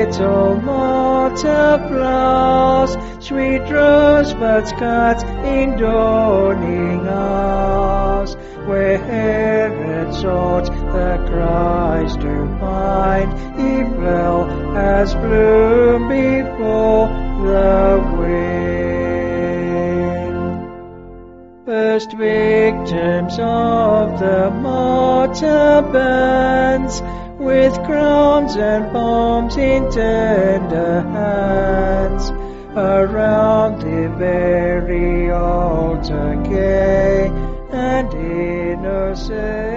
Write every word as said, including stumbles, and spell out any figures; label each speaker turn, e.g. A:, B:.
A: little martyr flowers, sweet rosebuds cut in dawning hours, where Herod sought the Christ to find, he fell as bloom before the wind. First victims of the martyr bands, with crowns and palms in tender hands, around the very altar gay and innocent.